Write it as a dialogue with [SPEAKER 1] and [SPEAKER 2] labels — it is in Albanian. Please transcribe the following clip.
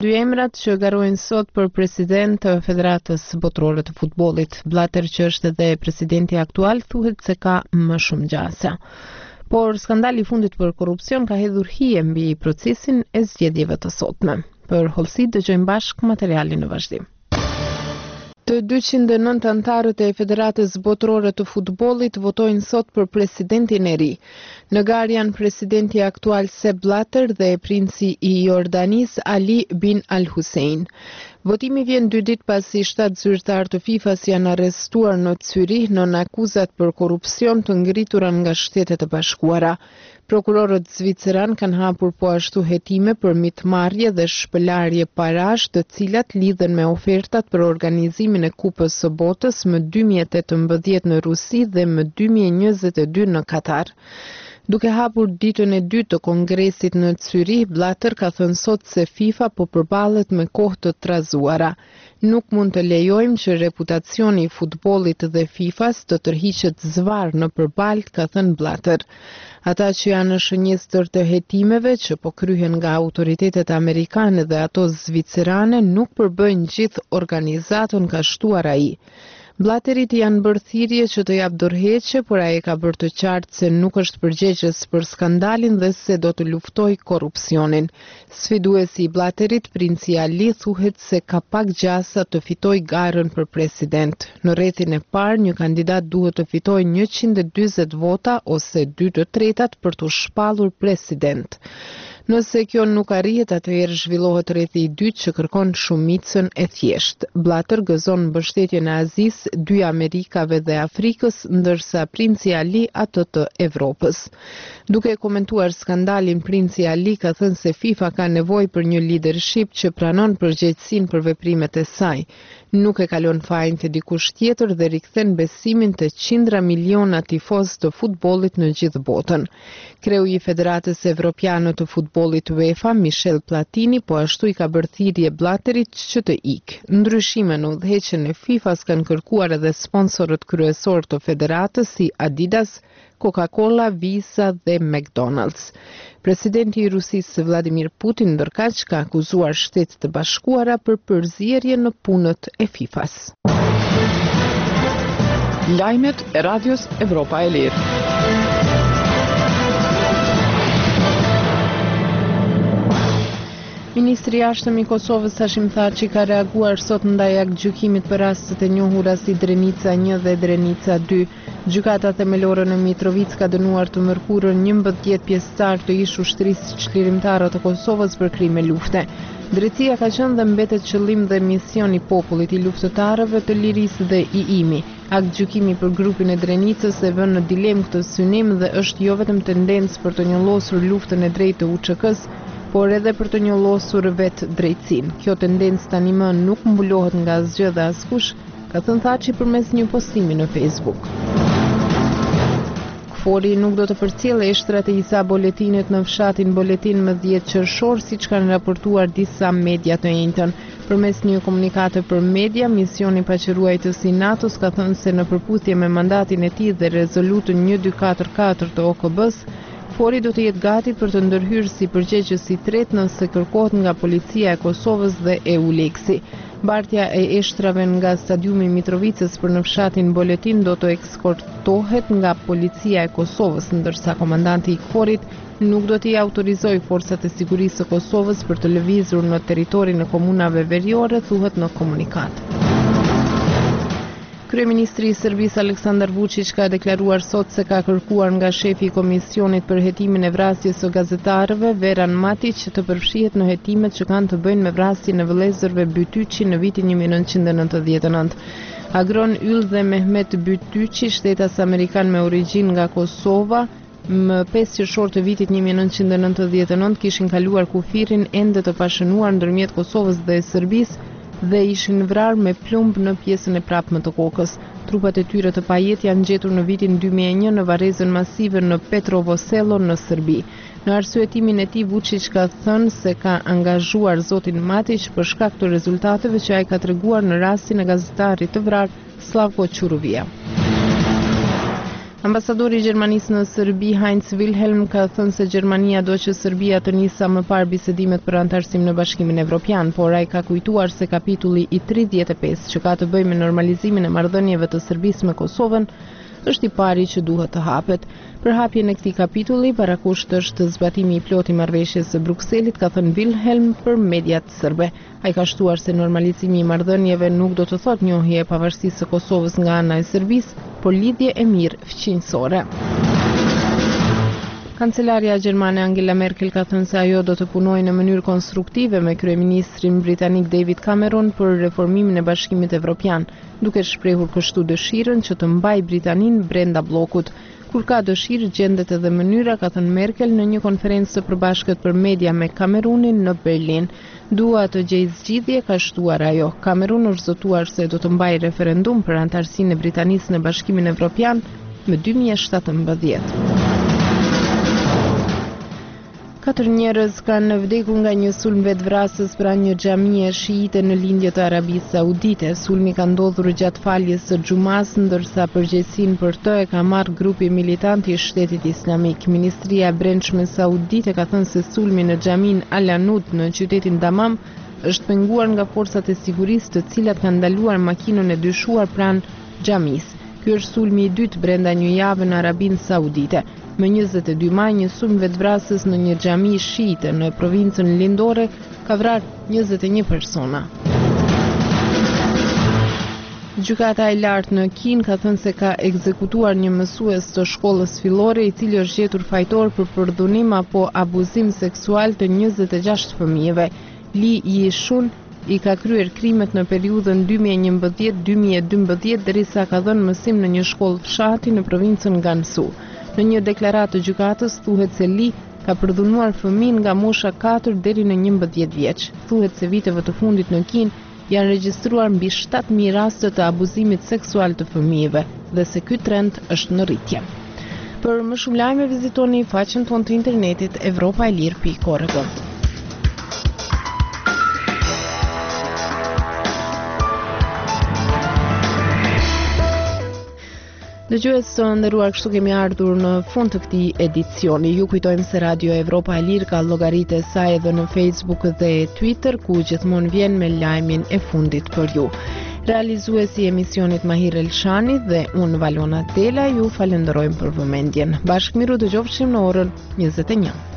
[SPEAKER 1] Dy emrat që garojnë sot për president të Federatës Botërore të Futbollit. Blatter, që është edhe presidenti aktual, thuhet se ka më shumë gjasa. Por skandali i fundit për korrupsion ka hedhur hije mbi procesin e zgjedhjeve të sotme. Për hollësi dëgjojmë bashkë materialin në vazhdim. Të 209 antarët e Federatës Botërore të Futbollit votojnë sot për presidentin e ri. Në garë janë presidenti aktual Sepp Blatter dhe princi i Jordanis Ali bin Al Hussein. Votimi vjen 2 ditë pasi 7 zyrtar të FIFA-s janë arrestuar në Zyrich nën akuzat për korrupsion të ngritura nga Shtetet e Bashkuara. Prokurorët zviceran kanë hapur po ashtu hetime për mitmarrje dhe shpëlarje parash, të cilat lidhen me ofertat për organizimin e Kupës së Botës më 2018 në Rusi dhe më 2022 në Katar. Duke hapur ditën e dytë të kongresit në Zyrich, Blatter ka thënë sot se FIFA po përballet me kohë të trazuara. Nuk mund të lejojmë që reputacioni i futbollit dhe FIFA-s të tërhiqet zvar në përballë, ka thënë Blatter. Ata që janë në shënjestër të hetimeve që po kryhen nga autoritetet amerikane dhe ato zvicerane nuk përbëjnë gjithë organizatën, ka shtuar ai. Blatterit janë bërë thirrje që të jap dorëheqje, por ai ka bërë të qartë se nuk është përgjegjës për skandalin dhe se do të luftojë korrupsionin. Sfiduesi i Blatterit, princi Ali, thuhet se ka pak gjasa të fitojë garën për president. Në rrethin e parë, një kandidat duhet të fitojë 140 vota ose 2/3 për të shpallur president. Nëse kjo nuk arrihet, atëherë zhvillohet rrethi i dytë që kërkon shumicën e thjeshtë. Blatter gëzon mbështetjen e Azisë, 2 Amerikave dhe Afrikës, ndërsa princi Ali atë të Evropës. Duke komentuar skandalin, princi Ali ka thënë se FIFA ka nevojë për një leadership që pranon përgjegjësinë për veprimet e saj. Nuk e kalon fajin të dikush tjetër dhe rikthen besimin të qindra miliona tifozë të futbollit në gjithë botën. Kreu i Federatës Evropiane të Futbollit UEFA, Michel Platini, po ashtu i ka bërë thirrje Blatterit që të ikë. Ndryshime në udhëheqjen e FIFA-s kanë kërkuar edhe sponsorët kryesor të federatës si Adidas, Coca-Cola, Visa dhe McDonald's. Presidenti i Rusisë Vladimir Putin ndërkaq ka akuzuar Shtetet e Bashkuara për përzierje në punët e FIFA-s.
[SPEAKER 2] Lajmet e Radios Evropa e Lirë.
[SPEAKER 1] Ministri i Jashtëm i Kosovës Hashim Thaçi ka reaguar sot ndaj aktgjykimit për rastet e njohura si Drenica 1 dhe Drenica 2. Gjykata themelore në Mitrovic ka dënuar të mërkurën 11 pjesëtar të ish ushtrisë çlirimtare të Kosovës për krime lufte. Drejtësia ka qenë dhe mbetet qëllim dhe mision i popullit i luftëtarëve të lirisë dhe i imi. Aktgjykimi për grupin e Drenicës e vën në dilemë këtë synim dhe është jo vetëm tendencë për të njollosur luftën e drejtë të UÇK-s, por edhe për të njollosur vetë drejtësinë. Kjo tendencë tani më nuk mbulohet nga asgjë dhe askush, ka thënë Thaçi përmes një postimi në Facebook. Fori nuk do të përcjellë eshtrat e disa boletinit në fshatin Boletin më 10 qershor, siç kanë raportuar disa media të njëjtën. Përmes një komunikate për media, misioni paqëruajtës i NATO-s ka thënë se në përputhje me mandatin e tij dhe rezolutën 1244 të OKB-s, Fori do të jetë gati për të ndërhyrë si përgjegjës i tretë nëse kërkohet nga Policia e Kosovës dhe EULEX-i. Mbartja e eshtrave nga stadiumi i Mitrovicës për në fshatin Boletin do të ekskortohet nga Policia e Kosovës, ndërsa komandanti i KFOR-it nuk do t'i autorizoj forcat e sigurisë së Kosovës për të lëvizur në territorin e komunave veriore, thuhet në komunikat. Kryeministri i Serbisë Aleksandar Vučić ka deklaruar sot se ka kërkuar nga shefi i Komisionit për hetimin e vrasjes së gazetarëve, Veran Matić, të përfshihet në hetimet që kanë të bëjnë me vrasjen e vëllezërve Bytyqi në vitin 1999. Agron Yll dhe Mehmet Bytyqi, shtetas amerikan me origjinë nga Kosova, më 5 qershor të vitit 1999 kishin kaluar kufirin ende të pashënuar ndërmjet Kosovës dhe Serbisë dhe ishin vrarë me plumb në pjesën e prapme të kokës. Trupat e tyre të pajet janë gjetur në vitin 2001 në varrezën masive në Petrovo Selo në Serbi. Në arsyetimin e tij, Vučić ka thënë se ka angazhuar zotin Matić për shkak të rezultateve që ai ka treguar në rastin e gazetarit të vrarë Slavko Ćuruvia. Ambasadori i Gjermanisë në Serbi, Heinz Wilhelm, ka thënë se Gjermania do që Serbia të nisë sa më parë bisedimet për antarësim në Bashkimin Evropian, por ai ka kujtuar se kapitulli i 35 që ka të bëjë me normalizimin e marrëdhënieve të Serbisë me Kosovën është i pari që duhet të hapet. Për hapjen e këtij kapitulli, parakusht është zbatimi i plotë i marrëveshjes së Brukselit, ka thënë Wilhelm për mediat serbe. Ai ka shtuar se normalizimi i marrëdhënieve nuk do të thotë njohje e pavarësisë së Kosovës nga ana e Serbisë, por lidhje e mirë fqinjësore. Kancelaria gjermane Angela Merkel ka thënë se ajo do të punojë në mënyrë konstruktive me kryeministrin britanik David Cameron për reformimin e Bashkimit Evropian, duke shprehur kështu dëshirën që të mbajë Britaninë brenda bllokut. Kur ka dëshirë, gjendet edhe mënyra, ka thënë Merkel në një konferencë të përbashkët për media me Kamerunin në Berlin. Dua të gjej zgjidhje, ka shtuar ajo. Kamerun është zotuar se do të mbajë referendum për antarësinë e Britanisë në Bashkimin Evropian në 2017. 4 njerëz kanë vdekur nga një sulm vetvrasës pranë një xhamie shiite në lindje të Arabisë Saudite. Sulmi ka ndodhur gjatë faljes së xumas, ndërsa përgjegjësinë për të e ka marrë grupi militant i Shtetit Islamik. Ministria e Brendshme Saudite ka thënë se sulmi në xhamin Al-Anud në qytetin Damam është penguar nga forcat e sigurisë, të cilat kanë ndaluar makinën e dyshuar pranë xhamisë. Ky është sulmi i dytë brenda një jave në Arabinë Saudite. Më 22 maj, një sulm vetvrasës në një xhami shiite në provincën lindore ka vrarë 21 persona. Gjykata e lartë në Kinë ka thënë se ka ekzekutuar një mësues të shkollës fillore i cili është gjetur fajtor për përdhunim apo abuzim seksual të 26 fëmijëve. Li Yishun i ka kryer krimet në periudhën 2011-2012 derisa ka dhënë mësim në një shkollë fshati në provincën Gansu. Në një deklaratë të gjykatës thuhet se Li ka përdhunuar fëmijë nga mosha 4 deri në 11 vjeç. Thuhet se viteve të fundit në Kinë janë regjistruar mbi 7.000 raste të abuzimit seksual të fëmijëve dhe se ky trend është në rritje. Për më shumë lajme vizitoni faqen tonë të internetit europaelir.org. Dëgjues të nderuar, kështu kemi ardhur në fund të këtij edicioni. Ju kujtojmë se Radio Evropa e Lirë ka llogaritë e saj edhe në Facebook dhe Twitter, ku gjithmonë vjen me lajmin e fundit për ju. Realizuesi i emisionit Mahir Elshani dhe unë Valona Dela ju falenderojmë për vëmendjen. Bashkë miru dëgjofshim në orën 21.